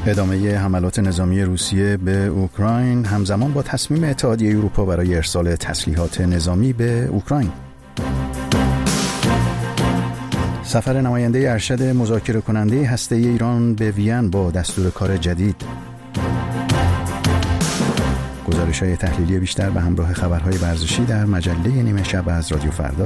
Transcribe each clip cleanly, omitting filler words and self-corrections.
ادامه حملات نظامی روسیه به اوکراین همزمان با تصمیم اتحادیه اروپا برای ارسال تسلیحات نظامی به اوکراین. سفر نماینده ارشد مذاکره کننده هسته‌ای ایران به وین با دستور کار جدید. گزارش‌های تحلیلی بیشتر به همراه خبرهای ورزشی در مجله نیمه شب از رادیو فردا.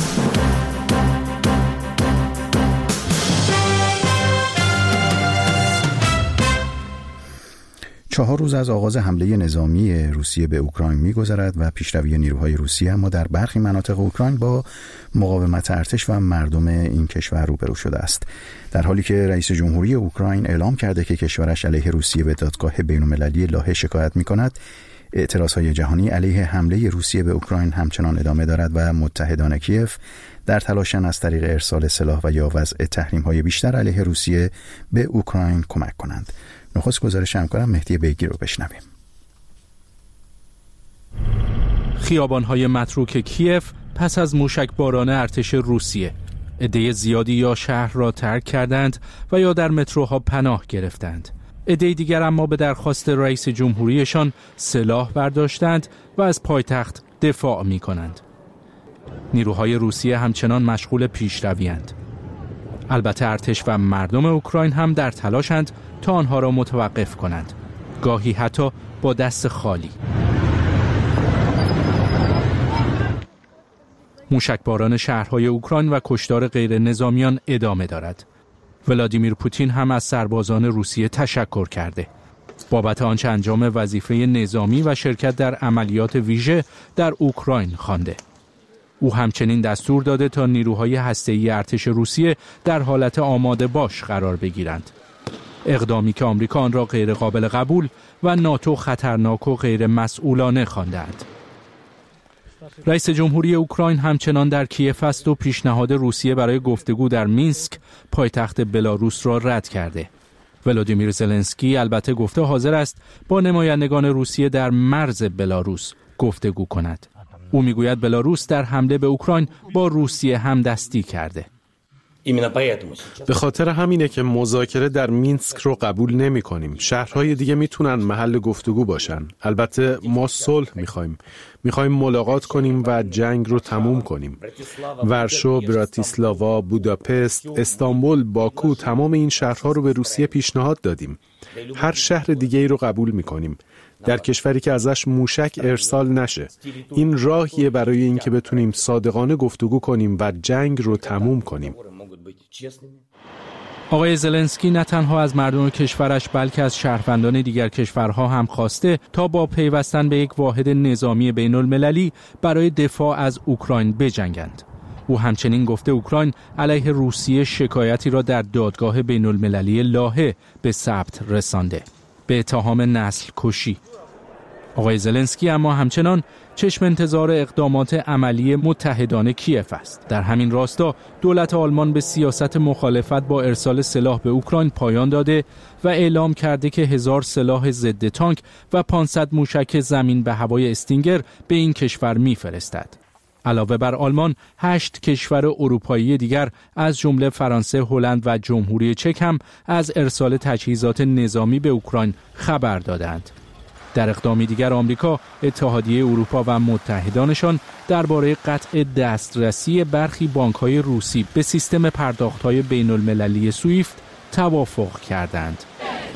4 روز از آغاز حمله نظامی روسیه به اوکراین می‌گذرد و پیشروی نیروهای روسیه اما در برخی مناطق اوکراین با مقاومت ارتش و مردم این کشور روبرو شده است. در حالی که رئیس جمهوری اوکراین اعلام کرده که کشورش علیه روسیه به دادگاه بین‌المللی لاهه شکایت می‌کند، اعتراضهای جهانی علیه حمله روسیه به اوکراین همچنان ادامه دارد و متحدان کیف در تلاشند از طریق ارسال سلاح و یا وضع تحریم‌های بیشتر علیه روسیه به اوکراین کمک کنند. نخست گزارش همکارم مهدی بیگی رو بشنویم. خیابان‌های متروک کیف پس از موشکباران ارتش روسیه، عده زیادی یا شهر را ترک کردند و یا در متروها پناه گرفتند. عده دیگر اما به درخواست رئیس جمهوریشان سلاح برداشتند و از پایتخت دفاع می‌کنند. نیروهای روسیه همچنان مشغول پیشروی‌اند. البته ارتش و مردم اوکراین هم در تلاشند تا آنها را متوقف کنند، گاهی حتی با دست خالی. موشکباران شهرهای اوکراین و کشتار غیر نظامیان ادامه دارد. ولادیمیر پوتین هم از سربازان روسیه تشکر کرده بابت آنچه انجام وظیفه نظامی و شرکت در عملیات ویژه در اوکراین خوانده. او همچنین دستور داده تا نیروهای هسته‌ای ارتش روسیه در حالت آماده باش قرار بگیرند. اقدامی که آمریکا آن را غیر قابل قبول و ناتو خطرناک و غیر مسئولانه خواندند. رئیس جمهوری اوکراین همچنان در کیف است و پیشنهاد روسیه برای گفتگو در مینسک پایتخت بلاروس را رد کرده. ولادیمیر زلنسکی البته گفته حاضر است با نمایندگان روسیه در مرز بلاروس گفتگو کند. او میگوید بلاروس در حمله به اوکراین با روسیه همدستی کرده. به خاطر همینه که مذاکره در مینسک رو قبول نمی کنیم. شهرهای دیگه میتونن محل گفتگو باشن. البته ما صلح میخوایم ملاقات کنیم و جنگ رو تموم کنیم. ورشو، براتیسلاوا، بوداپست، استانبول، باکو، تمام این شهرها رو به روسیه پیشنهاد دادیم. هر شهر دیگه ای رو قبول میکنیم. در کشوری که ازش موشک ارسال نشه. این راهیه برای اینکه بتونیم صادقانه گفتگو کنیم و جنگ رو تموم کنیم. آقای زلنسکی نه تنها از مردم کشورش بلکه از شهروندان دیگر کشورها هم خواسته تا با پیوستن به یک واحد نظامی بین المللی برای دفاع از اوکراین بجنگند. او همچنین گفته اوکراین علیه روسیه شکایتی را در دادگاه بین المللی لاهه به ثبت رسانده به اتهام نسل کشی. آقای زلنسکی اما همچنان چشم انتظار اقدامات عملی متحدان کیف است. در همین راستا دولت آلمان به سیاست مخالفت با ارسال سلاح به اوکراین پایان داده و اعلام کرده که 1000 سلاح ضد تانک و 500 موشک زمین به هوای استینگر به این کشور می‌فرستد. علاوه بر آلمان 8 کشور اروپایی دیگر از جمله فرانسه، هلند و جمهوری چک هم از ارسال تجهیزات نظامی به اوکراین خبر دادند. در اقدامی دیگر آمریکا، اتحادیه اروپا و متحدانشان درباره قطع دسترسی برخی بانک‌های روسی به سیستم پرداخت‌های بین‌المللی سویفت توافق کردند.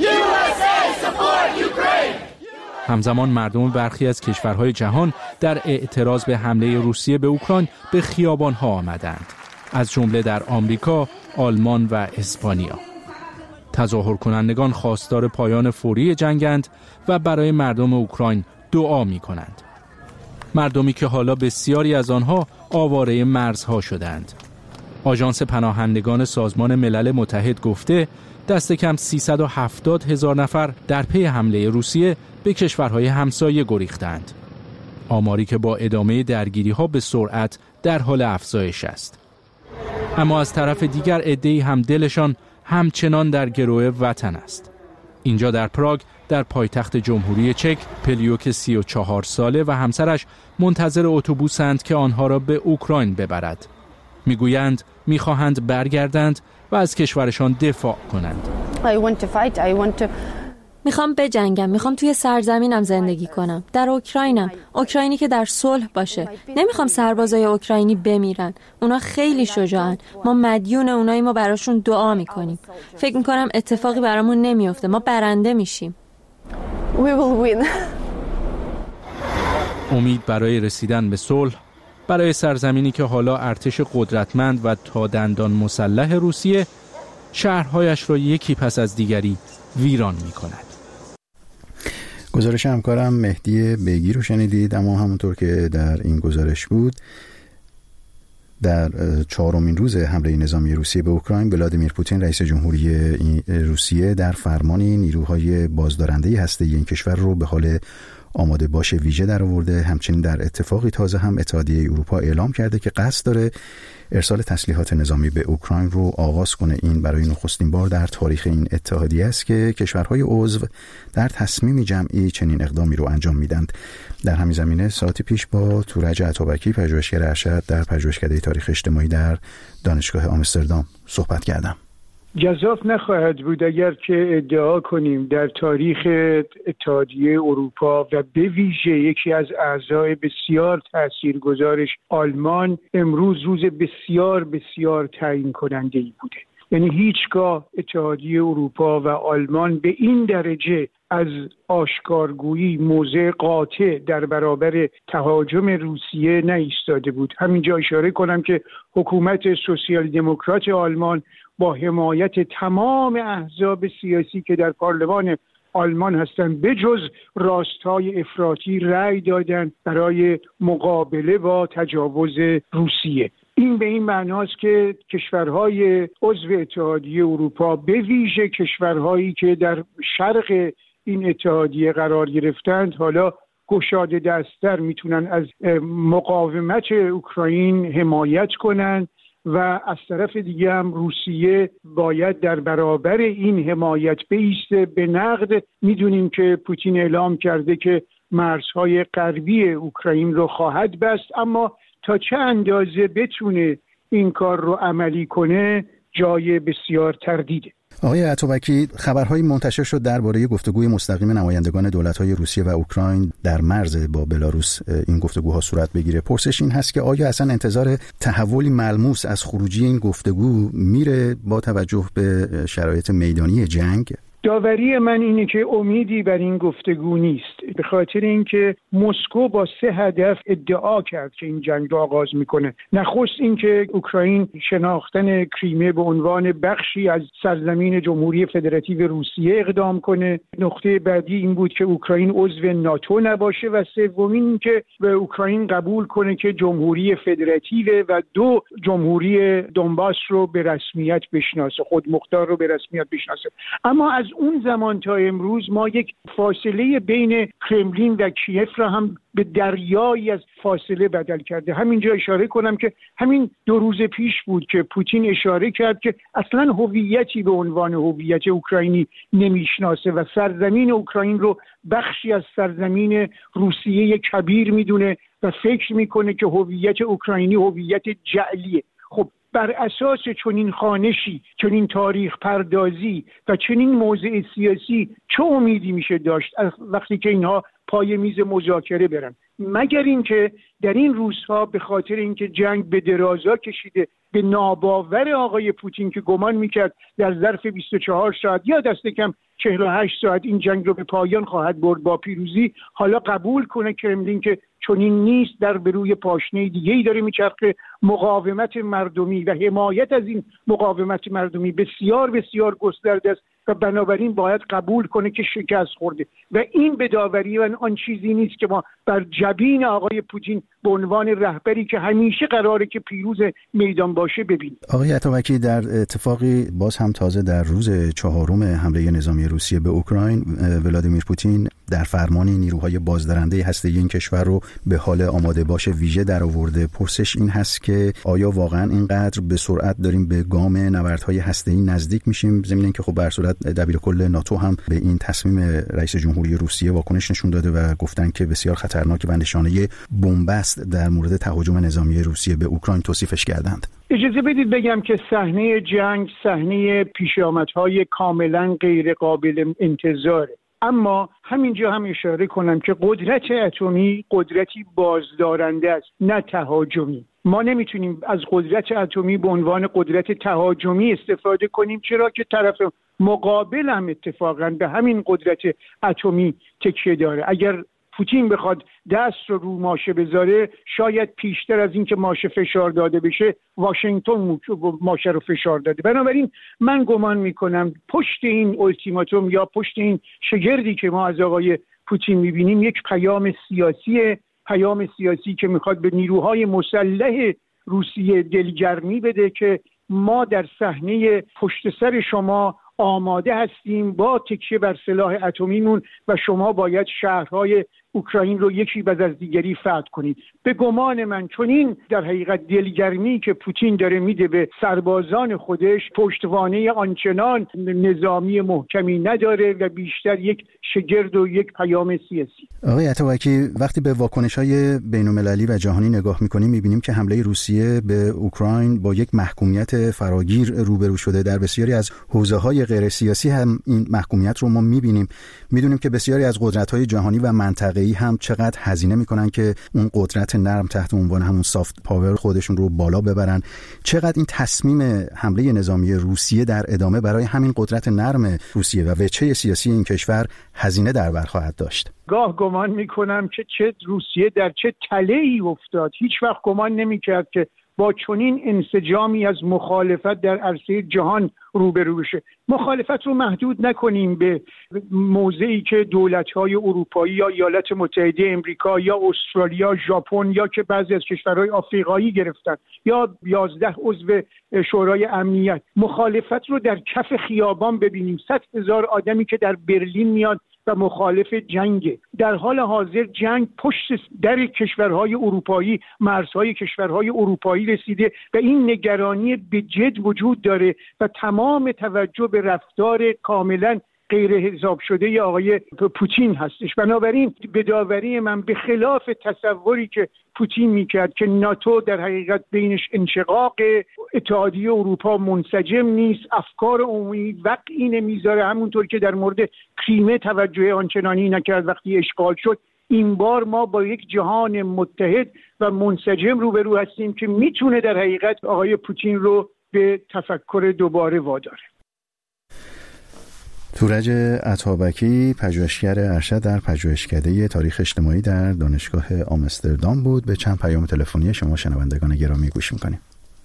همزمان مردم برخی از کشورهای جهان در اعتراض به حمله روسیه به اوکراین به خیابان‌ها آمدند، از جمله در آمریکا، آلمان و اسپانیا. تظاهر کنندگان خواستار پایان فوری جنگند و برای مردم اوکراین دعا می کنند. مردمی که حالا بسیاری از آنها آواره مرزها شدند. آژانس پناهندگان سازمان ملل متحد گفته دست کم 370,000 نفر در پی حمله روسیه به کشورهای همسایه گریختند. آماری که با ادامه درگیری‌ها به سرعت در حال افزایش است. اما از طرف دیگر عده‌ای هم دلشان همچنان در گروه وطن است. اینجا در پراگ، در پایتخت جمهوری چک، پلیوک 34 ساله و همسرش منتظر اتوبوسند که آنها را به اوکراین ببرد. میگویند میخواهند برگردند و از کشورشان دفاع کنند. میخوام بجنگم، میخوام توی سرزمینم زندگی کنم، در اوکراینم، اوکراینی که در صلح باشه. نمیخوام سربازای اوکراینی بمیرن. اونا خیلی شجاعن. ما مدیون اونایی، ما براشون دعا میکنیم. فکر میکنم اتفاقی برامون نمیفته. ما برنده میشیم. We will win. امید برای رسیدن به صلح، برای سرزمینی که حالا ارتش قدرتمند و تا دندان مسلح روسیه شهرهایش را یکی پس از دیگری ویران می کند. گزارش همکارم مهدی بیگی رو شنیدید، اما همونطور که در این گزارش بود، در 4مین روز حمله نظامی روسیه به اوکراین، ولادیمیر پوتین رئیس جمهوری روسیه در فرمانی نیروهای بازدارنده هسته‌ای این کشور رو به حال آماده باش ویژه در آورده. همچنین در اتفاقی تازه هم اتحادیه اروپا اعلام کرده که قصد داره ارسال تسلیحات نظامی به اوکراین رو آغاز کنه. این برای نخستین بار در تاریخ این اتحادیه است که کشورهای عضو در تصمیم جمعی چنین اقدامی رو انجام میدند. در همین زمینه ساعتی پیش با تورج عطابکی، پژوهشگر ارشد در پژوهشکده تاریخ اجتماعی در دانشگاه آمستردام صحبت کردم. جذاب نخواهد بود اگر که ادعا کنیم در تاریخ اتحادیه اروپا و به ویژه یکی از اعضای بسیار تاثیرگذارش آلمان امروز روز بسیار بسیار تعیین کننده‌ای بوده. یعنی هیچگاه اتحادیه اروپا و آلمان به این درجه از آشکارگویی موضع قاطع در برابر تهاجم روسیه نایستاده بود. همینجا اشاره کنم که حکومت سوسیال دموکرات آلمان با حمایت تمام احزاب سیاسی که در پارلمان آلمان هستند به جز راستای افراطی رأی دادند برای مقابله با تجاوز روسیه. این به این معناست که کشورهای عضو اتحادیه اروپا، به ویژه کشورهایی که در شرق این اتحادیه قرار گرفتند، حالا گشاده دست‌تر میتونن از مقاومت اوکراین حمایت کنند و از طرف دیگه هم روسیه باید در برابر این حمایت بایسته. به نقد میدونیم که پوتین اعلام کرده که مرزهای غربی اوکراین رو خواهد بست، اما تا چه اندازه بتونه این کار رو عملی کنه جای بسیار تردیده. آقای عطابکی، خبرهایی منتشر شد درباره گفتگوی مستقیم نمایندگان دولت‌های روسیه و اوکراین در مرز با بلاروس این گفتگوها صورت بگیره. پرسش این هست که آیا اصلا انتظار تحولی ملموس از خروجی این گفتگو میره با توجه به شرایط میدانی جنگ؟ داوری من اینه که امیدی بر این گفتگو نیست، به خاطر اینکه مسکو با 3 هدف ادعا کرد که این جنگ رو آغاز میکنه. نخست اینکه اوکراین شناختن کریمه به عنوان بخشی از سرزمین جمهوری فدراتیو روسیه اقدام کنه. نقطه بعدی این بود که اوکراین عضو ناتو نباشه و سومین اینکه به اوکراین قبول کنه که جمهوری فدراتیو و 2 جمهوری دونباس رو به رسمیت بشناسه، خودمختار رو به رسمیت بشناسه. اما از اون زمان تا امروز ما یک فاصله بین کرملین و کیف را هم به دریایی از فاصله بدل کرده. همینجا اشاره کنم که همین 2 روز پیش بود که پوتین اشاره کرد که اصلا هویتی به عنوان هویت اوکراینی نمیشناسه و سرزمین اوکراین رو بخشی از سرزمین روسیه کبیر میدونه و فکر میکنه که هویت اوکراینی هویت جعلیه. خب بر اساس چنین خوانشی، چنین تاریخ پردازی و چنین موضع سیاسی چه امیدی میشه داشت از وقتی که اینها پای میز مذاکره برن؟ مگر اینکه در این روزها به خاطر اینکه جنگ به درازا کشیده، به ناباور آقای پوتین که گمان میکرد در ظرف 24 ساعت یا دست کم 48 ساعت این جنگ رو به پایان خواهد برد با پیروزی، حالا قبول کنه کرملین که چنین نیست، در به روی پاشنه دیگه‌ای داره میچرخه. مقاومت مردمی و حمایت از این مقاومت مردمی بسیار بسیار گسترده است و بنابراین باید قبول کنه که شکست خورده و این به داوری من آن چیزی نیست که ما بر جبین آقای پوتین به عنوان رهبری که همیشه قراره که پیروز میدان باشه ببینیم. آقای عطابکی، در اتفاقی باز هم تازه در روز 4 حمله نظامی روسیه به اوکراین، ولادیمیر پوتین در فرمانی نیروهای بازدارنده هسته‌ای این کشور رو به حال آماده باش ویژه در آورده. پرسش این هست که آیا واقعا اینقدر به سرعت داریم به گام نبردهای هسته‌ای نزدیک میشیم، ضمن اینکه خب به هر صورت دبیرکل ناتو هم به این تصمیم رئیس جمهوری روسیه واکنش نشون داده و گفتن که بسیار خطرناک و نشانه بن‌بست در مورد تهاجم نظامی روسیه به اوکراین توصیفش کردند. اجازه بدید بگم که صحنه جنگ صحنه پیشامدهای کاملا غیر قابل انتظاره. اما همینجا هم اشاره کنم که قدرت اتمی قدرتی بازدارنده است، نه تهاجمی. ما نمیتونیم از قدرت اتمی به عنوان قدرت تهاجمی استفاده کنیم، چرا که طرف مقابل هم اتفاقا به همین قدرت اتمی تکیه داره. اگر پوتین بخواد دست رو ماشه بذاره، شاید پیشتر از این که ماشه فشار داده بشه واشنگتن ماشه رو فشار داده. بنابراین من گمان میکنم پشت این التیماتوم یا پشت این شگردی که ما از آقای پوتین میبینیم یک پیام سیاسی که میخواد به نیروهای مسلح روسیه دلگرمی بده که ما در صحنه پشت سر شما آماده هستیم با تکیه بر سلاح اتمیمون و شما باید شهرهای اوکراین رو یکی بعد از دیگری فتح کنید. به گمان من چون این در حقیقت دلگرمی که پوتین داره میده به سربازان خودش پشتوانه آنچنان نظامی محکمی نداره و بیشتر یک شگرد و یک پیام سیاسی. آقای عطابکی، وقتی به واکنش‌های بین‌المللی و جهانی نگاه می‌کنیم می‌بینیم که حمله روسیه به اوکراین با یک محکومیت فراگیر روبرو شده. در بسیاری از حوزه‌های غیر سیاسی هم این محکومیت رو ما می‌بینیم. می‌دونیم که بسیاری از قدرت‌های جهانی و منطقه‌ای هم چقدر هزینه می‌کنن که اون قدرت نرم تحت عنوان همون سافت پاور خودشون رو بالا ببرن. چقدر این تصمیم حمله نظامی روسیه در ادامه برای همین قدرت نرم روسیه و وجهه سیاسی این کشور هزینه در بر خواهد داشت؟ گاه گمان میکنم که چه روسیه در چه تله‌ای افتاد. هیچ وقت گمان نمیکرد که با چنین انسجامی از مخالفت در عرصه جهان روبرو بشه. مخالفت رو محدود نکنیم به موضعی که دولت‌های اروپایی یا ایالات متحده امریکا یا استرالیا، ژاپن یا که بعضی از کشورهای آفریقایی گرفتن یا 11 عضو شورای امنیت. مخالفت رو در کف خیابان ببینیم. 100,000 آدمی که در برلین میاد و مخالف جنگ. در حال حاضر جنگ پشت در کشورهای اروپایی، مرزهای کشورهای اروپایی رسیده و این نگرانی به جد وجود داره و تمام توجه به رفتار کاملا غیر حساب شده آقای پوتین هستش. بنابراین به داوری من به خلاف تصوری که پوتین میکرد که ناتو در حقیقت بینش انشقاق، اتحادیه اروپا منسجم نیست، افکار عمومی وقعی نمیذاره، همونطور که در مورد کریمه توجه آنچنانی نکرد وقتی اشغال شد. این بار ما با یک جهان متحد و منسجم روبرو هستیم که میتونه در حقیقت آقای پوتین رو به تفکر دوباره واداره. تورج عطابکی، پژوهشگر ارشد در پژوهشکده تاریخ اجتماعی در دانشگاه آمستردام بود. به چند پیام تلفنی شما شنوندگان گرامی گوش می‌کنیم.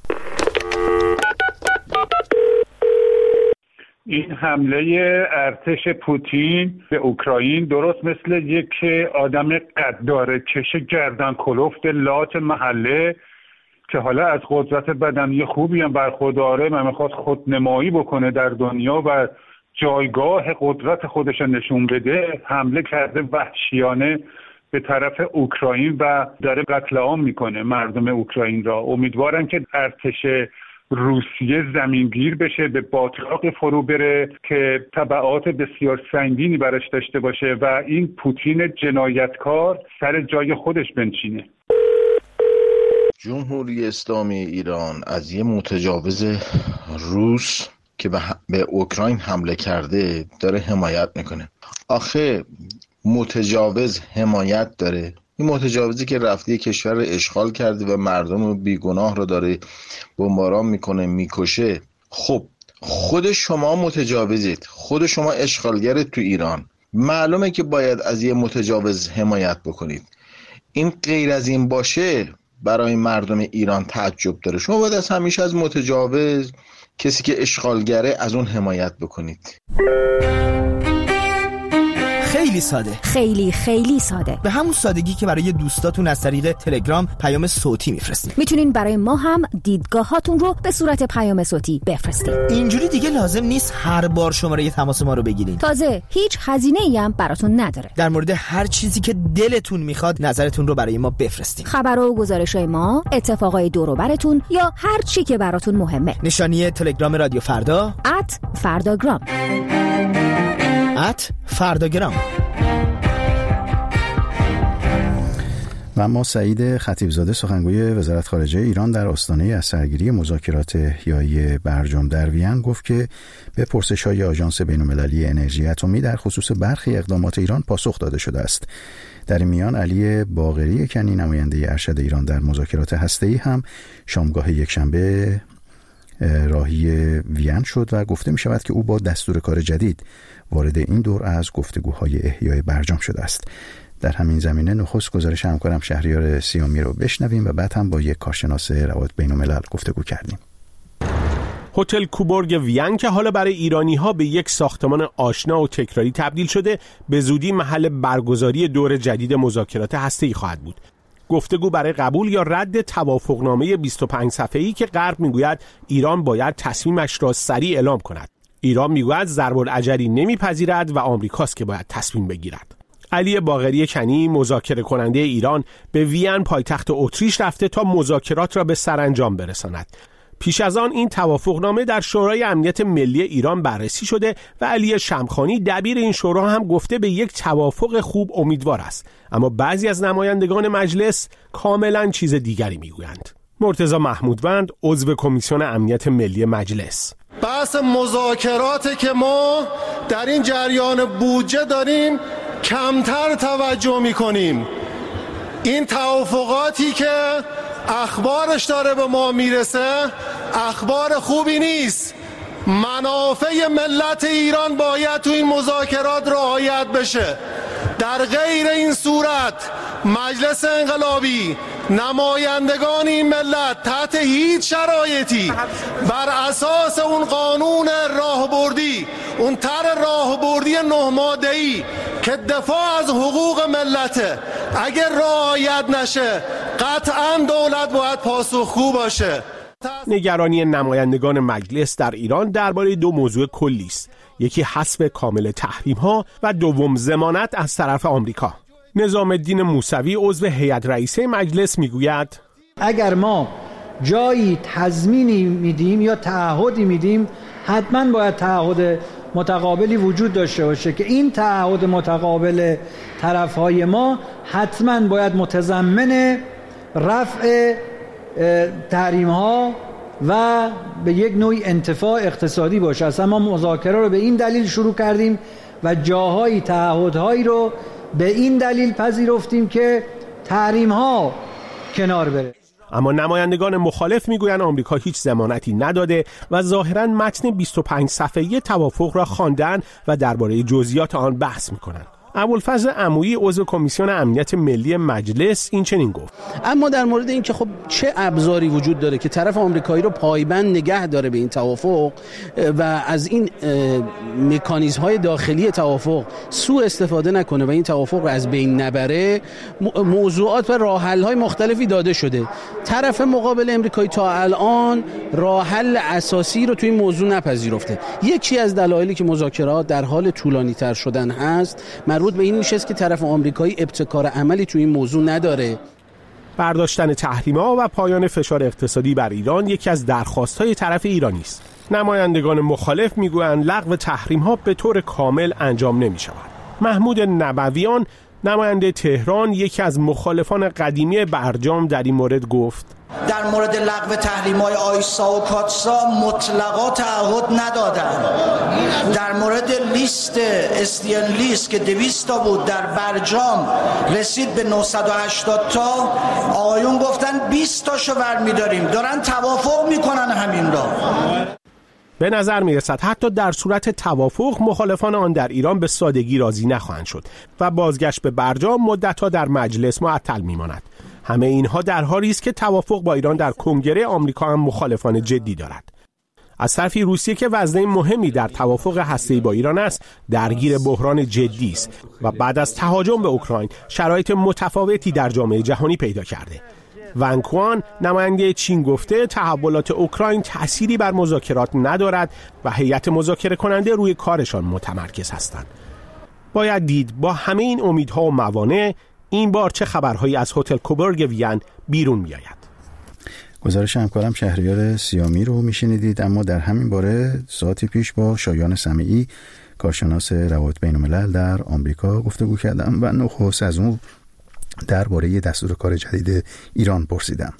این حمله ارتش پوتین به اوکراین درست مثل یک آدم قدارکش گردن کلفت لات محله که حالا از قدرت بدنی خوبی هم برخورداره و میخواد خودنمایی بکنه در دنیا و جایگاه قدرت خودش نشون بده، حمله کرده وحشیانه به طرف اوکراین و داره قتل عام میکنه مردم اوکراین را. امیدوارم که ارتش روسیه زمینگیر بشه، به باتلاق فرو بره که تبعات بسیار سنگینی براش داشته باشه و این پوتین جنایتکار سر جای خودش بنشینه. جمهوری اسلامی ایران از یه متجاوز روس که به اوکراین حمله کرده داره حمایت میکنه. آخه متجاوز حمایت داره؟ این متجاوزی که رفته کشور رو اشغال کرده و مردم بیگناه رو داره بمباران میکنه، میکشه. خب خود شما متجاوزید، خود شما اشغالگرید تو ایران، معلومه که باید از یه متجاوز حمایت بکنید. این غیر از این باشه برای مردم ایران تعجب داره. شما باید از همیشه از متجاوز، کسی که اشغالگره، از اون حمایت بکنید. خیلی ساده، خیلی ساده، به همون سادگی که برای دوستاتون از طریق تلگرام پیام صوتی میفرستید. میتونین برای ما هم دیدگاهاتون رو به صورت پیام صوتی بفرستید. اینجوری دیگه لازم نیست هر بار شماره تماس ما رو بگیرین. تازه هیچ هزینه‌ای هم براتون نداره. در مورد هر چیزی که دلتون میخواد نظرتون رو برای ما بفرستید. خبر و گزارش‌های ما، اتفاقای دور و براتون یا هر چی که براتون مهمه. نشانی تلگرام رادیو فردا @فرداگرام. @فرداگرام. و اما سعید خطیبزاده سخنگوی وزارت خارجه ایران در آستانه از سرگیری مذاکرات احیای برجام در وین گفت که به پرسش‌های آژانس بین‌المللی انرژی اتمی در خصوص برخی اقدامات ایران پاسخ داده شده است. در این میان علی باقری کنی نماینده ارشد ایران در مذاکرات هسته‌ای هم شامگاه یکشنبه راهی وین شد و گفته می شود که او با دستور کار جدید وارد این دور از گفتگوهای احیای برجام شده است. در همین زمینه نخست گزارش همکارم شهریار سیامی رو بشنویم و بعد هم با یک کارشناس روابط بین‌الملل گفتگو کردیم. هتل کوبورگ وین که حالا برای ایرانی‌ها به یک ساختمان آشنا و تکراری تبدیل شده، به زودی محل برگزاری دور جدید مذاکرات هسته‌ای خواهد بود. گفتگو برای قبول یا رد توافقنامه 25 صفحه‌ای که غرب میگوید ایران باید تصمیمش را سریع اعلام کند. ایران میگوید ضرب‌العجلی نمیپذیرد و آمریکاست که باید تصمیم بگیرد. علی باقری کنی مذاکره کننده ایران به وین پایتخت اتریش رفته تا مذاکرات را به سرانجام برساند. پیش از آن این توافقنامه در شورای امنیت ملی ایران بررسی شده و علی شمخانی دبیر این شورا هم گفته به یک توافق خوب امیدوار است، اما بعضی از نمایندگان مجلس کاملا چیز دیگری میگویند. مرتضی محمودوند عضو کمیسیون امنیت ملی مجلس: بحث مذاکراتی که ما در این جریان بودجه داریم کمتر توجه میکنیم. این توافقاتی که اخبارش داره به ما میرسه اخبار خوبی نیست. منافع ملت ایران باید تو این مذاکرات رعایت بشه. در غیر این صورت مجلس انقلابی، نمایندگان این ملت تحت هیچ شرایطی بر اساس اون قانون راهبردی، اون طرح راهبردی 9 ماده‌ای که دفاع از حقوق ملته، اگر رعایت نشه قطعاً دولت باید پاسخگو باشه. نگرانی نمایندگان مجلس در ایران درباره 2 موضوع کلی است. یکی حذف کامل تحریم‌ها و دوم ضمانت از طرف آمریکا. نظام الدین موسوی عضو هیئت رئیسه مجلس میگوید اگر ما جایی تضمینی میدیم یا تعهدی میدیم، حتما باید تعهد متقابلی وجود داشته باشه که این تعهد متقابل طرفهای ما حتما باید متضمن رفع تحریم‌ها و به یک نوعی انتفاع اقتصادی باشه. اصلا ما مذاکره رو به این دلیل شروع کردیم و جاهایی تعهدهایی رو به این دلیل پذیرفتیم که تحریم‌ها کنار بره. اما نمایندگان مخالف میگویند آمریکا هیچ ضمانتی نداده و ظاهراً متن 25 صفحه‌ای توافق را خواندن و درباره جزئیات آن بحث میکنند. ابوالفضل عمویی عضو کمیسیون امنیت ملی مجلس این چنین گفت: اما در مورد اینکه خب چه ابزاری وجود داره که طرف آمریکایی رو پایبند نگه داره به این توافق و از این مکانیزم‌های داخلی توافق سوء استفاده نکنه و این توافق رو از بین نبره، موضوعات و راه حل‌های مختلفی داده شده. طرف مقابل آمریکایی تا الان راه حل اساسی رو توی این موضوع نپذیرفته. یکی از دلایلی که مذاکرات در حال طولانی‌تر شدن هست مربوط به این میشه که طرف آمریکایی ابتکار عملی توی این موضوع نداره. برداشتن تحریم‌ها و پایان فشار اقتصادی بر ایران یکی از درخواست‌های طرف ایرانی است. نمایندگان مخالف میگویند لغو تحریم‌ها به طور کامل انجام نمی‌شود. محمود نبویان نماینده تهران یکی از مخالفان قدیمی برجام در این مورد گفت: در مورد لغو تحریم‌های آیسا و کاتسا مطلقا تعهد ندادن. در مورد لیست لیست که 200 تا بود در برجام رسید به 980 تا، آقایون گفتن 20 تاشو برمی‌داریم. دارن توافق میکنن همین را. به نظر میرسد حتی در صورت توافق مخالفان آن در ایران به سادگی راضی نخواهند شد و بازگشت به برجام مدت‌ها در مجلس معطل میماند. همه اینها در حالی است که توافق با ایران در کنگره آمریکا هم مخالفان جدی دارد. از طرفی روسیه که وزنه مهمی در توافق هسته‌ای با ایران است، درگیر بحران جدی است و بعد از تهاجم به اوکراین شرایط متفاوتی در جامعه جهانی پیدا کرده. ون کوان نماینده چین گفته تحولات اوکراین تأثیری بر مذاکرات ندارد و هیئت مذاکره کننده روی کارشان متمرکز هستند. باید دید با همه این امیدها و موانع این بار چه خبرهایی از هتل کوبورگ وین بیرون می آید. گزارش همکارم شهریار سیامی رو میشنیدید. اما در همین باره ساعتی پیش با شایان سمیعی کارشناس روابط بین‌الملل در آمریکا گفتگو کردم و نخست از اون درباره دستور کار جدید ایران پرسیدم.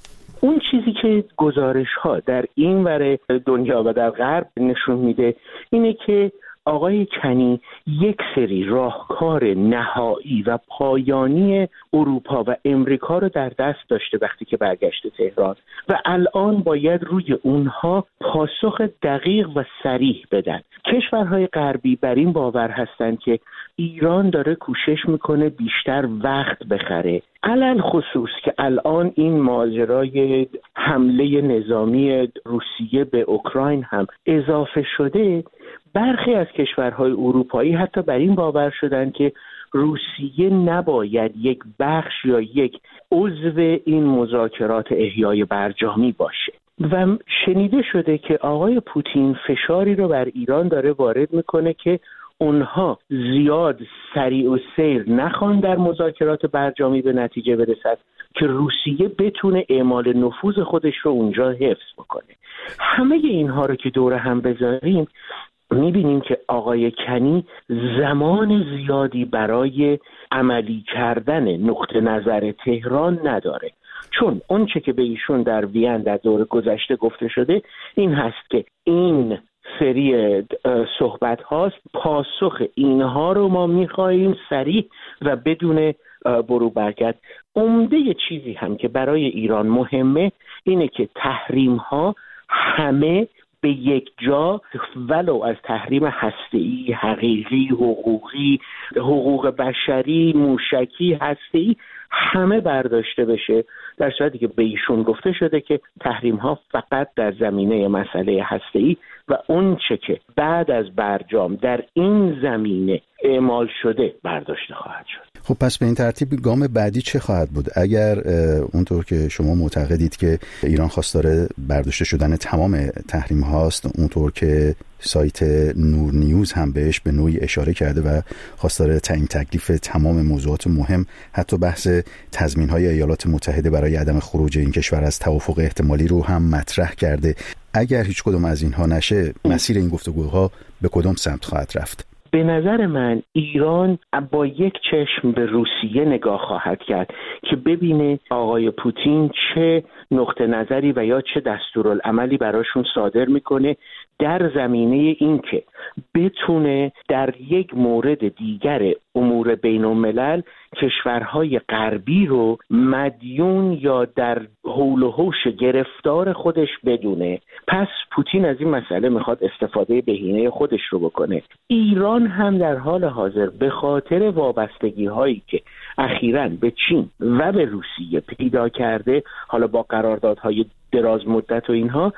اون چیزی که گزارش‌ها در این ور دنیا و در غرب نشون میده اینه که آقای کنی یک سری راهکار نهایی و پایانی اروپا و امریکا رو در دست داشته وقتی که برگشته تهران و الان باید روی اونها پاسخ دقیق و صریح بدن. کشورهای غربی بر این باور هستند که ایران داره کوشش میکنه بیشتر وقت بخره، علل خصوص که الان این ماجرای حمله نظامی روسیه به اوکراین هم اضافه شده. برخی از کشورهای اروپایی حتی بر این باور شدن که روسیه نباید یک بخش یا یک عضو این مذاکرات احیای برجامی باشه و شنیده شده که آقای پوتین فشاری رو بر ایران داره وارد میکنه که اونها زیاد سریع و سیر نخوان در مذاکرات برجامی به نتیجه برسد که روسیه بتونه اعمال نفوذ خودش رو اونجا حفظ بکنه. همه اینها رو که دور هم بذاریم میبینیم که آقای کنی زمان زیادی برای عملی کردن نقطه نظر تهران نداره، چون اونچه که به ایشون در وین در دور گذشته گفته شده این هست که این سری صحبت هاست، پاسخ اینها رو ما میخواییم سریع و بدون برو برگرد. عمده چیزی هم که برای ایران مهمه اینه که تحریم ها همه به یک جا، ولو از تحریم هسته‌ای، حقیقی، حقوقی، حقوق بشری، موشکی، هسته‌ای، همه برداشته بشه، در صورتی که به ایشون گفته شده که تحریم ها فقط در زمینه مسئله هسته‌ای و اون چه که بعد از برجام در این زمینه اعمال شده برداشته خواهد شد. خب پس به این ترتیب گام بعدی چه خواهد بود؟ اگر اونطور که شما معتقدید که ایران خواستار برداشته شدن تمام تحریم هاست، اونطور که سایت نور نیوز هم بهش به نوعی اشاره کرده و خواستار تعیین تکلیف تمام موضوعات مهم، حتی بحث تضمین‌های ایالات متحده برای عدم خروج این کشور از توافق احتمالی رو هم مطرح کرده. اگر هیچ کدوم از اینها نشه، مسیر این گفتگوها به کدوم سمت خواهد رفت؟ به نظر من ایران با یک چشم به روسیه نگاه خواهد کرد که ببینه آقای پوتین چه نقطه نظری و یا چه دستورالعملی براشون صادر میکنه در زمینه این که بتونه در یک مورد دیگر امور بین الملل کشورهای غربی رو مدیون یا در حول و حوش گرفتار خودش بدونه. پس پوتین از این مسئله میخواد استفاده بهینه خودش رو بکنه. ایران هم در حال حاضر به خاطر وابستگی هایی که اخیراً به چین و به روسیه پیدا کرده، حالا با قراردادهای دراز مدت و اینها،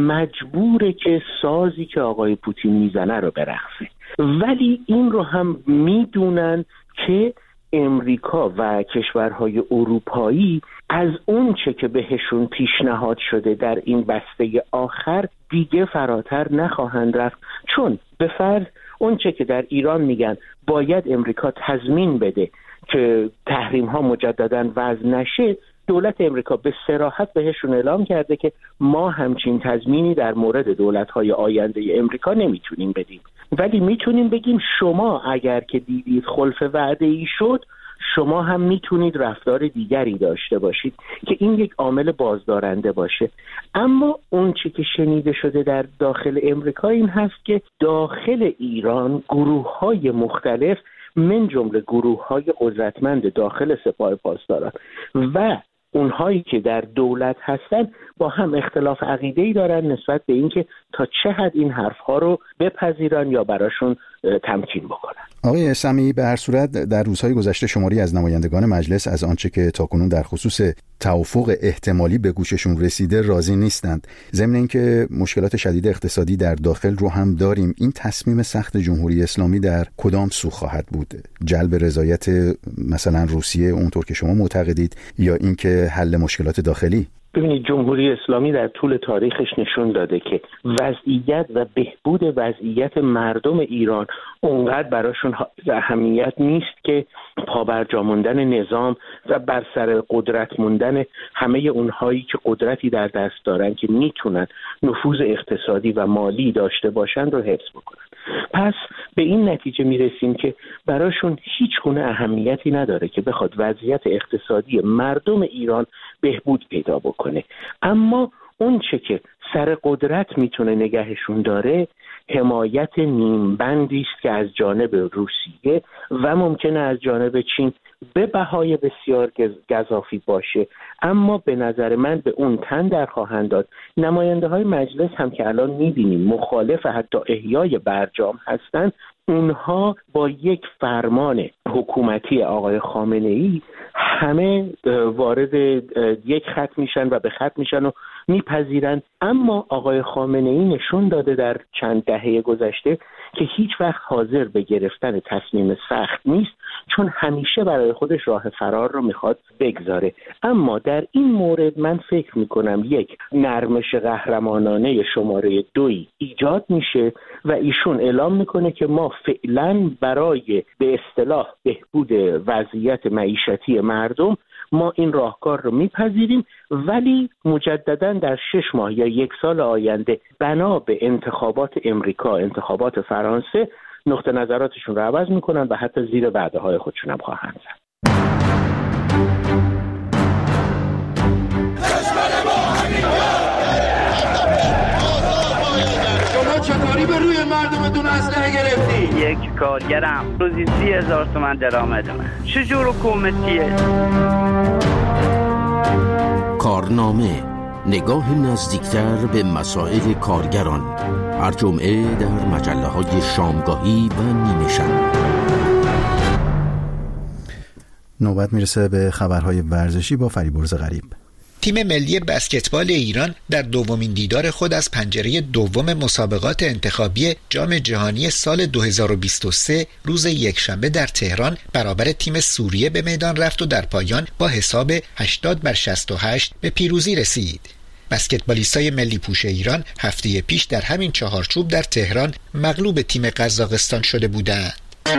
مجبوره که سازی که آقای پوتین میزنه رو برقصه. ولی این رو هم میدونن که امریکا و کشورهای اروپایی از اون چه که بهشون پیشنهاد شده در این بسته آخر دیگه فراتر نخواهند رفت، چون به فرض اون چه که در ایران میگن باید امریکا تضمین بده که تحریم ها مجددا وضع نشه، دولت امریکا به صراحت بهشون اعلام کرده که ما همچین تضمینی در مورد دولت‌های آینده امریکا نمیتونیم بدیم، ولی میتونیم بگیم شما اگر که دیدید خلف وعده‌ای شد، شما هم میتونید رفتار دیگری داشته باشید که این یک عامل بازدارنده باشه. اما اون چی که شنیده شده در داخل امریکا این هست که داخل ایران گروه‌های مختلف من جمله گروه‌های قدرتمند داخل سپاه پاسداران و اونهایی که در دولت هستن با هم اختلاف عقیده‌ای دارن نسبت به اینکه تا چه حد این حرف‌ها رو بپذیرن یا براشون تمکین بکنن. آقای سمیعی، به هر صورت در روزهای گذشته شماری از نمایندگان مجلس از آنچه که تاکنون در خصوص توافق احتمالی به گوششون رسیده راضی نیستند. ضمن اینکه مشکلات شدید اقتصادی در داخل رو هم داریم، این تصمیم سخت جمهوری اسلامی در کدام سو خواهد بود؟ جلب رضایت مثلا روسیه اونطور که شما معتقدید، یا اینکه حل مشکلات داخلی؟ ببینید جمهوری اسلامی در طول تاریخش نشون داده که وضعیت و بهبود وضعیت مردم ایران اونقدر براشون اهمیت نیست که پابرجا موندن نظام و بر سر قدرت موندن همه اونهایی که قدرتی در دست دارن که میتونن نفوذ اقتصادی و مالی داشته باشن رو حفظ بکنن. پس به این نتیجه میرسیم که براشون هیچ گونه اهمیتی نداره که بخواد وضعیت اقتصادی مردم ایران بهبود پیدا بکنه. اما اون چه که سر قدرت میتونه نگهشون داره حمایت نیمبندی است که از جانب روسیه و ممکنه از جانب چین به بهای بسیار گزافی باشه، اما به نظر من به اون تن در خواهند داد. نماینده های مجلس هم که الان میبینیم مخالف حتی احیای برجام هستن، اونها با یک فرمان حکومتی آقای خامنه‌ای همه وارد یک خط میشن و به خط میشن و میپذیرن. اما آقای خامنه‌ای نشون داده در چند دهه گذشته که هیچ وقت حاضر به گرفتن تصمیم سخت نیست، چون همیشه برای خودش راه فرار رو میخواد بگذاره. اما در این مورد من فکر میکنم یک نرمش قهرمانانه شماره 2 ایجاد میشه و ایشون اعلام میکنه که ما فعلا برای به اصطلاح بهبود وضعیت معیشتی مردم ما این راهکار رو میپذیریم، ولی مجددا در 6 ماه یا 1 سال آینده بنا به انتخابات امریکا، انتخابات فرانسه، نقطه نظراتشون رو عوض میکنن و حتی زیر وعده های خودشون هم خواهند زد. شما چطوری به روی مردمتون اسلحه گرفتی؟ یک کارگرم روزی 30,000 تومان درآمدمه. چجور حکومتیه؟ کارنامه، نگاه نزدیکتر به مسائل کارگران، هر جمعه در مجله‌های شامگاهی و نیمه شب. نوبت میرسه به خبرهای ورزشی با فریبرز غریب. تیم ملی بسکتبال ایران در دومین دیدار خود از پنجره دوم مسابقات انتخابی جام جهانی سال 2023 روز یکشنبه در تهران برابر تیم سوریه به میدان رفت و در پایان با حساب 80-68 به پیروزی رسید. بسکتبالیستای ملی پوش ایران هفته پیش در همین چهارچوب در تهران مغلوب تیم قزاقستان شده بودند.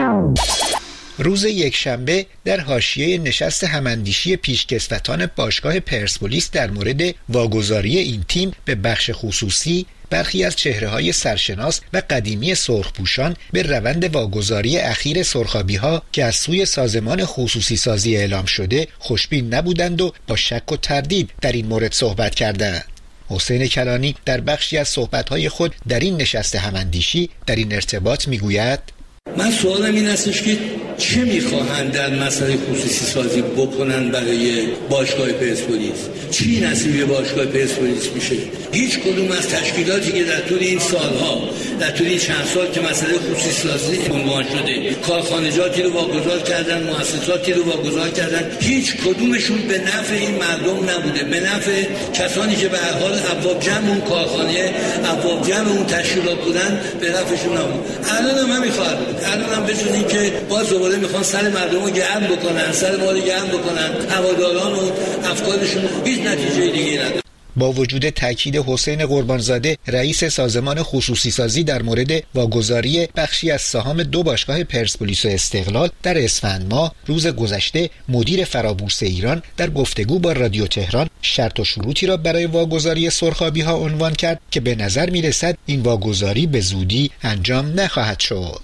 روز یکشنبه در حاشیه نشست هماندیشی پیشکسوتان باشگاه پرسپولیس در مورد واگذاری این تیم به بخش خصوصی، برخی از چهره‌های سرشناس و قدیمی سرخپوشان به روند واگذاری اخیر سرخابی‌ها که از سوی سازمان خصوصی سازی اعلام شده خوشبین نبودند و با شک و تردید در این مورد صحبت کردند. حسین کلانی در بخشی از صحبت‌های خود در این نشست هماندیشی در این ارتباط می‌گوید: من سوالم این هستش که چه میخواهند در مسئله خصوصی سازی بکنن برای باشگاه پرسپولیس؟ چی نصیب باشگاه پرسپولیس میشه؟ هیچ کدوم از تشکیلاتی که در طول این سالها، در طول این چند سال که مسئله خصوصی سازی عنوان شده، کارخانجاتی رو واگذار کردن، مؤسساتی رو واگذار کردن، هیچ کدومشون به نفع این مردم نبوده، به نفع کسانی که به هر حال ابواب جمع اون کارخانه، ابواب جمع اون تشکیلات بودن، به نفعشون نبود. الان هم میخواد، الان هم بجز این که باز دوباره میخوان سر مردم رو گرم بکنن، سر ما رو گرم بکنن، هواداران و افکارشون هیچ نتیجه دیگه نداره. با وجود تاکید حسین قربانزاده رئیس سازمان خصوصی سازی در مورد واگذاری بخشی از سهام 2 باشگاه پرسپولیس و استقلال در اسفند ماه روز گذشته، مدیر فرابورس ایران در گفتگو با رادیو تهران شرط و شروطی را برای واگذاری سرخابی‌ها عنوان کرد که به نظر می‌رسد این واگذاری به زودی انجام نخواهد شد.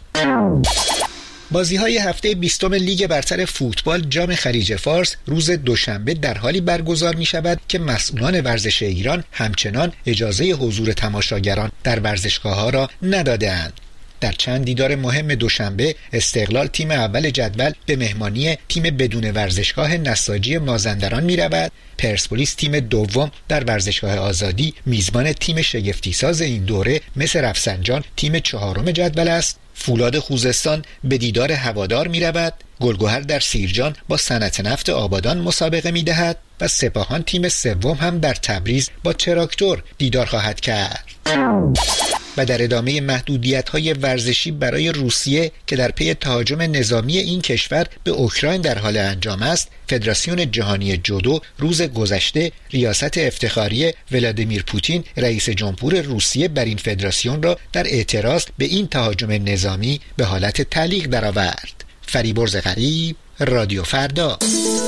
بازی‌های هفته 20 لیگ برتر فوتبال جام خلیج فارس روز دوشنبه در حالی برگزار می‌شود که مسئولان ورزش ایران همچنان اجازه حضور تماشاگران در ورزشگاه‌ها را نداده‌اند. در چند دیدار مهم دوشنبه استقلال تیم اول جدول به مهمانی تیم بدون ورزشگاه نساجی مازندران می‌رود. پرسپولیس تیم دوم در ورزشگاه آزادی میزبان تیم شگفتی‌ساز این دوره مس رفسنجان تیم 4 جدول است. فولاد خوزستان به دیدار هوادار می‌رود. گلگهر در سیرجان با صنعت نفت آبادان مسابقه می‌دهد و سپاهان تیم سوم هم در تبریز با تراکتور دیدار خواهد کرد. و در ادامه محدودیت‌های ورزشی برای روسیه که در پی تهاجم نظامی این کشور به اوکراین در حال انجام است، فدراسیون جهانی جودو روز گذشته ریاست افتخاری ولادیمیر پوتین رئیس جمهور روسیه بر این فدراسیون را در اعتراض به این تهاجم نظامی به حالت تعلیق درآورد. فریبرز غریب، رادیو فردا.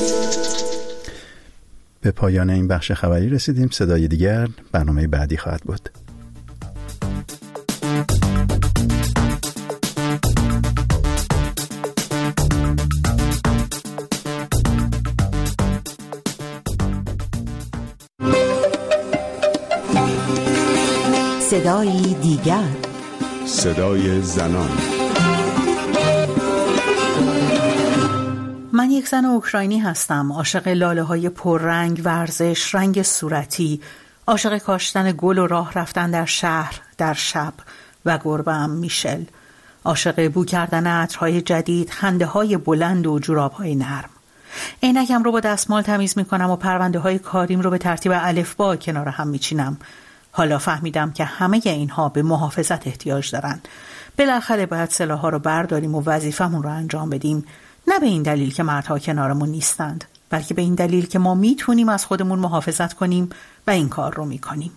به پایان این بخش خبری رسیدیم. صدای دیگر برنامه بعدی خواهد بود. صدای دیگر، صدای زنان. من یک زن اوکراینی هستم، عاشق لاله‌های پررنگ، ورزش، رنگ صورتی، عاشق کاشتن گل و راه رفتن در شهر در شب و گربه‌ام میشل، عاشق بو کردن عطرهای جدید، خنده‌های بلند و جوراب‌های نرم. عینکم رو با دستمال تمیز می‌کنم و پرونده‌های کاریم رو به ترتیب الفبا کنار هم می‌چینم. حالا فهمیدم که همه اینها به محافظت احتیاج دارن. بالاخره باید سلاح‌ها رو برداریم و وظیفمون رو انجام بدیم، نه به این دلیل که مردها کنارمون نیستند، بلکه به این دلیل که ما میتونیم از خودمون محافظت کنیم و این کار رو میکنیم.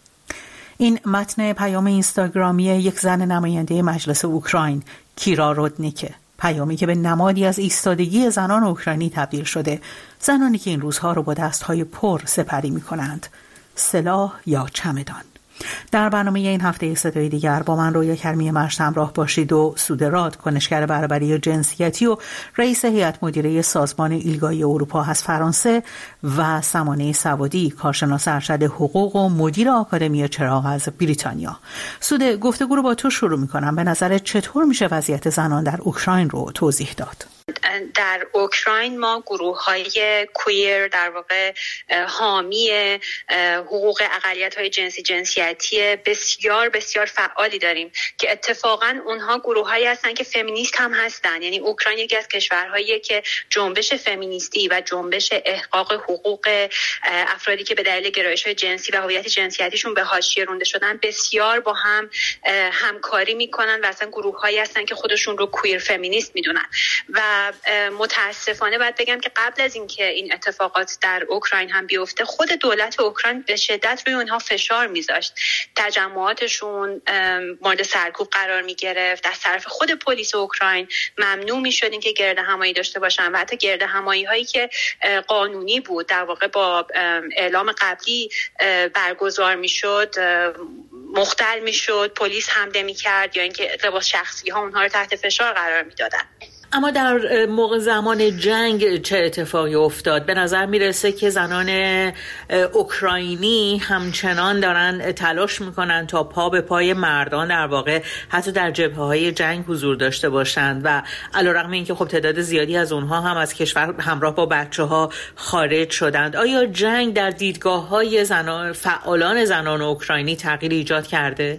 این متن پیام اینستاگرامی یک زن نماینده مجلس اوکراین، کیرا رودنیکه، پیامی که به نمادی از ایستادگی زنان اوکراینی تبدیل شده، زنانی که این روزها رو با دستهای پر سپری میکنند، سلاح یا چمدان. در برنامه این هفته صدای دیگر با من رویا کرمی مشت همراه باشید و سودراد، کنشگر برابری جنسیتی و رئیس هیئت مدیره سازمان ایلگای اروپا از فرانسه و سمانه سوادی، کارشناس ارشد حقوق و مدیر آکادمی چراغ از بریتانیا. سوده، گفتگو رو با تو شروع می‌کنم. به نظرت چطور میشه وضعیت زنان در اوکراین رو توضیح داد؟ در اوکراین ما گروه‌های کویر، در واقع حامی حقوق اقلیت‌های جنسیتی بسیار بسیار فعالی داریم که اتفاقاً اونها گروه‌هایی هستن که فمینیست هم هستن. یعنی اوکراین یکی از کشورهاییه که جنبش فمینیستی و جنبش احقاق حقوق افرادی که به دلیل گرایش‌های جنسی و هویت جنسیتیشون به حاشیه رانده شدن بسیار با هم همکاری میکنن و اصلا گروه‌هایی هستن که خودشون رو کویر فمینیست میدونن. و متاسفانه باید بگم که قبل از اینکه این اتفاقات در اوکراین هم بیفته، خود دولت اوکراین به شدت روی اونها فشار میذاشت. تجمعاتشون مورد سرکوب قرار میگرفت. از طرف خود پلیس اوکراین ممنوع میشد اینکه گردهمایی داشته باشن و حتی گردهمایی هایی که قانونی بود در واقع با اعلام قبلی برگزار میشد مختل میشد، پلیس حمله میکرد یا اینکه لباس شخصی ها اونها رو تحت فشار قرار میدادن. اما در موقع زمان جنگ چه اتفاقی افتاد؟ به نظر میرسه که زنان اوکراینی همچنان دارن تلاش میکنن تا پا به پای مردان در واقع حتی در جبهه‌های جنگ حضور داشته باشند و علیرغم اینکه خب تعداد زیادی از اونها هم از کشور همراه با بچه‌ها خارج شدند. آیا جنگ در دیدگاه‌های فعالان زنان اوکراینی تغییر ایجاد کرده؟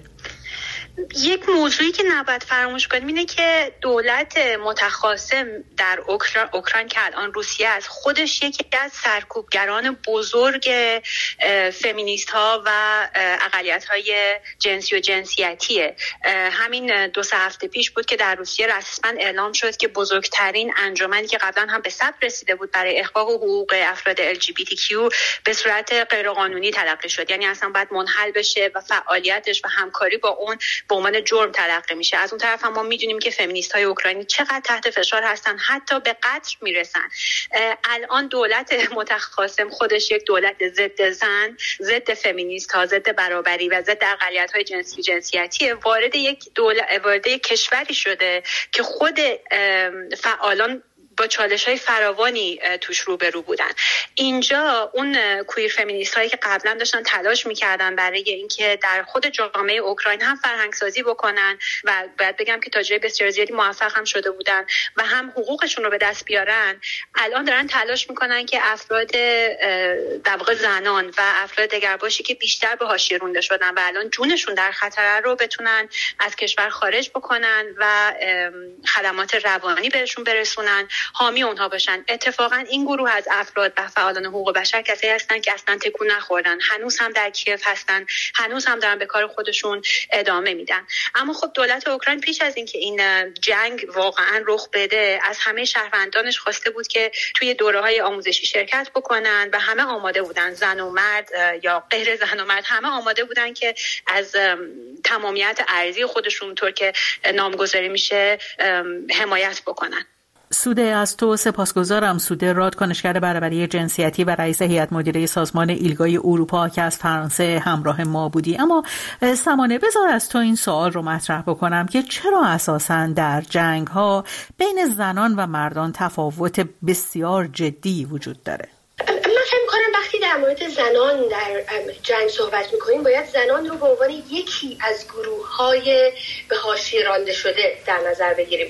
یک موضوعی که نباید فراموش کنیم اینه که دولت متخاصم در اوکراین که الان روسیه است، خودش یکی از سرکوبگران بزرگ فمینیست ها و اقلیت های جنسی و جنسیتیه. همین 2-3 هفته پیش بود که در روسیه رسما اعلام شد که بزرگترین انجمنی که قبلا هم به ثبت رسیده بود برای احقاق حقوق افراد LGBTQ به صورت غیرقانونی تلقی شد. یعنی اصلا باید منحل بشه و فعالیتش و همکاری با اون به عنوان جرم تلقی میشه. از اون طرف هم ما میدونیم که فمینیست‌های اوکراینی چقدر تحت فشار هستن، حتی به قتل میرسن. الان دولت متخاصم خودش یک دولت ضد زن، ضد فمینیست‌ها، ضد برابری و ضد اقلیت‌های جنسی جنسیتی وارد یک کشوری شده که خود فعالان با چالش‌های فراوانی توش روبرو بودن. اینجا اون کویر فمینیست‌هایی که قبلا داشتن تلاش می‌کردن برای اینکه در خود جامعه اوکراین هم فرهنگ‌سازی بکنن و باید بگم که تا جای بسیار زیادی موفق هم شده بودن و هم حقوقشون رو به دست بیارن، الان دارن تلاش می‌کنن که افراد در واقع زنان و افراد دگرباشی که بیشتر به حاشیه رانده شدن و الان جونشون در خطر رو بتونن از کشور خارج بکنن و خدمات روانی بهشون برسونن. حامی اونها باشن. اتفاقا این گروه از افراد و فعالان حقوق بشر کسایی هستن که اصلا تکون نخوردن، هنوز هم در کیف هستن، هنوز هم دارن به کار خودشون ادامه میدن. اما خب دولت اوکراین پیش از اینکه این جنگ واقعا رخ بده از همه شهروندانش خواسته بود که توی دوره‌های آموزشی شرکت بکنن و همه آماده بودن، زن و مرد یا غیر زن و مرد، همه آماده بودن که از تمامیت ارضی خودشون طور که نامگذاری میشه حمایت بکنن. سوده، از تو سپاسگزارم. سوده راد، کنشگر برابری جنسیتی و رئیس هیئت مدیره سازمان ایلگای اروپا که از فرانسه همراه ما بودی. اما سمانه، بذار از تو این سوال رو مطرح بکنم که چرا اساساً در جنگ ها بین زنان و مردان تفاوت بسیار جدی وجود داره؟ من فکر می‌کنم وقتی در مورد زنان در جنگ صحبت می‌کنیم باید زنان رو به عنوان یکی از گروه‌های به حاشیه رانده شده در نظر بگیریم.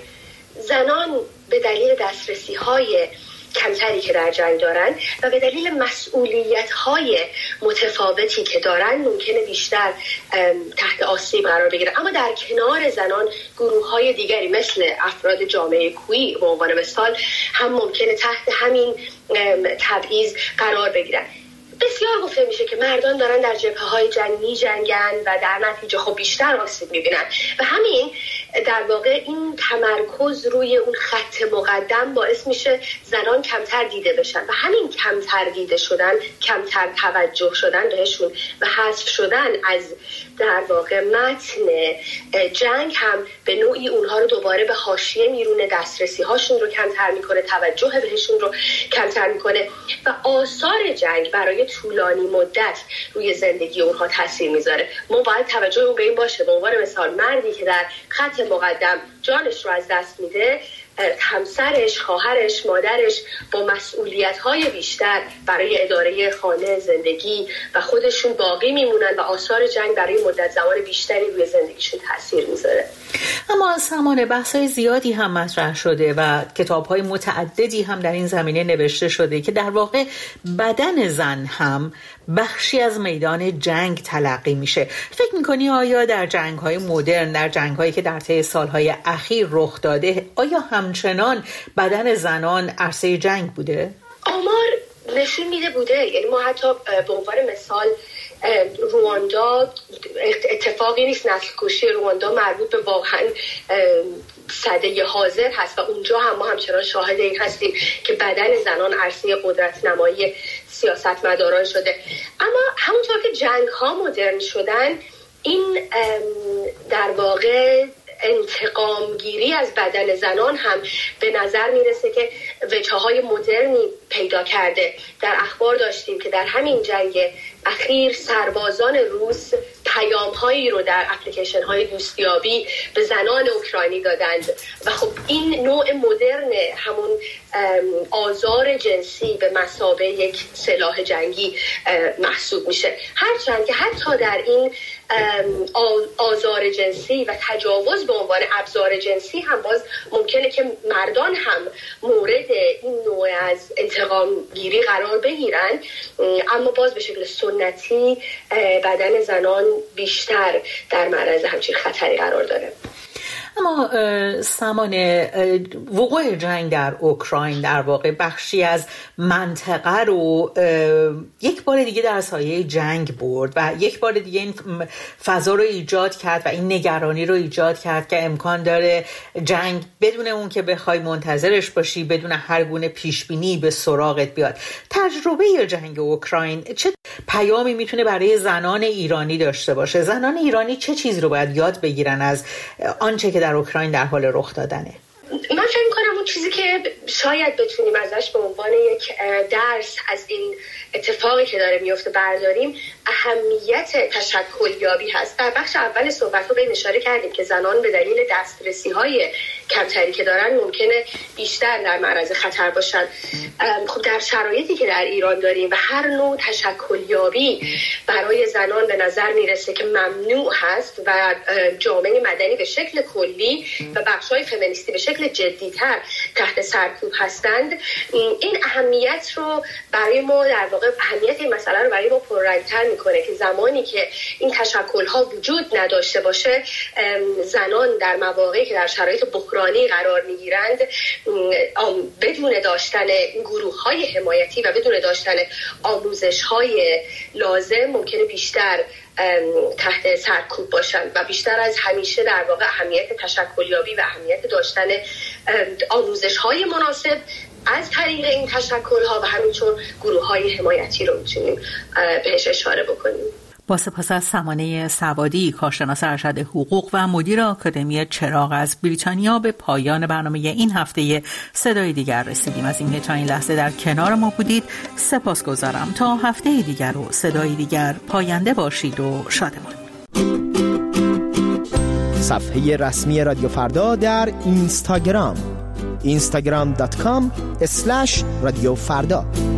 زنان به دلیل دسترسی‌های کمتری که در جنگ دارن و به دلیل مسئولیت‌های متفاوتی که دارن ممکنه بیشتر تحت آسیب قرار بگیرن. اما در کنار زنان گروه‌های دیگری مثل افراد جامعه کویی به عنوان مثال هم ممکنه تحت همین تبعیض قرار بگیرن. بسیار گفته میشه که مردان دارن در جبهه‌های جنگ می‌جنگن و در نتیجه خب بیشتر آسیب می‌بینن و همین در واقع این تمرکز روی اون خط مقدم باعث میشه زنان کمتر دیده بشن و همین کمتر دیده شدن، کمتر توجه شدن بهشون و حذف شدن از در واقع متن جنگ هم به نوعی اونها رو دوباره به حاشیه میرونه، دسترسی هاشون رو کمتر میکنه، توجه بهشون رو کمتر میکنه و آثار جنگ برای طولانی مدت روی زندگی اونها تاثیر میذاره. ما باید توجهمون به این باشه، به عنوان مثال مردی که در خط مقدم جانش رو از دست میده، همسرش، خواهرش، مادرش با مسئولیت‌های بیشتر برای اداره خانه، زندگی و خودشون باقی میمونن و آثار جنگ برای مدت زمان بیشتری روی زندگیشون تاثیر میذاره. اما سمانه، بحث‌های زیادی هم مطرح شده و کتاب‌های متعددی هم در این زمینه نوشته شده که در واقع بدن زن هم بخشی از میدان جنگ تلقی میشه. فکر میکنی آیا در جنگ‌های مدرن، در جنگ‌هایی که در طی سال‌های اخیر رخ داده، آیا همچنان بدن زنان عرصه جنگ بوده؟ آمار نشون میده بوده. یعنی ما حتی به عنوان مثال رواندا، اتفاقی نیست، نسل کشی رواندا مربوط به واقعا سده حاضر هست و اونجا هم ما همچنان شاهد این هستیم که بدن زنان عرصه قدرت نمایی سیاستمداران شده. اما همونطور که جنگ ها مدرن شدن، این در واقع انتقام گیری از بدن زنان هم به نظر میرسه که وجه‌های مدرنی پیدا کرده. در اخبار داشتیم که در همین جنگ اخیر سربازان روس پیام‌هایی رو در اپلیکیشن‌های دوستیابی به زنان اوکراینی دادند و خب این نوع مدرن همون آزار جنسی به مثابه یک سلاح جنگی محسوب میشه. هرچند که حتی در این آزار جنسی و تجاوز به عنوان ابزار جنسی هم باز ممکنه که مردان هم مورد این نوع از انتقام گیری قرار بگیرن، اما باز به شکل سنتی بدن زنان بیشتر در معرض همچین خطری قرار داره. اما سمانه، وقوع جنگ در اوکراین در واقع بخشی از منطقه رو یک بار دیگه در سایه جنگ برد و یک بار دیگه این فضا رو ایجاد کرد و این نگرانی رو ایجاد کرد که امکان داره جنگ بدون اون که بخوای منتظرش باشی، بدون هر گونه پیشبینی به سراغت بیاد. تجربه جنگ اوکراین چه پیامی میتونه برای زنان ایرانی داشته باشه؟ زنان ایرانی چه چیز رو باید یاد بگیرن از آنچه که در اوکراین در حال رخ دادنه؟ من فکر می‌کنم اون چیزی که شاید بتونیم ازش به عنوان یک درس از این اتفاقی که داره میفته برداریم، اهمیت تشکلیابی هست. در بخش اول صحبت رو به اشاره کردیم که زنان به دلیل دسترسی‌های کمتری که دارن ممکنه بیشتر در معرض خطر باشن. خب در شرایطی که در ایران داریم و هر نوع تشکلیابی برای زنان به نظر میرسه که ممنوع هست و جامعه مدنی به شکل کلی و بخش‌های فمینیستی به شکل جدی‌تر تحت سرکوب هستند، این اهمیت رو برای ما در واقع اهمیت این مسئله رو برای ما پررنگ‌تر میکنه که زمانی که این تشکل‌ها وجود نداشته باشه، زنان در مواقعی که در شرایط بحران بحرانی قرار میگیرند بدون داشتن گروه‌های حمایتی و بدون داشتن آموزش‌های لازم ممکنه بیشتر تحت سرکوب باشند و بیشتر از همیشه در واقع اهمیت تشکلیابی و اهمیت داشتن آموزش‌های مناسب از طریق این تشکل‌ها و همینطور گروه‌های حمایتی رو میتونیم بهش اشاره بکنیم. با سپاس از سمانه سوادی، کارشناس ارشد حقوق و مدیر آکادمی چراغ از بریتانیا، به پایان برنامه این هفته صدای دیگر رسیدیم. از اینکه تا این لحظه در کنار ما بودید سپاسگزارم. تا هفته دیگر و صدای دیگر پاینده باشید و شادمان. صفحه رسمی رادیو فردا در اینستاگرام instagram.com/رادیو فردا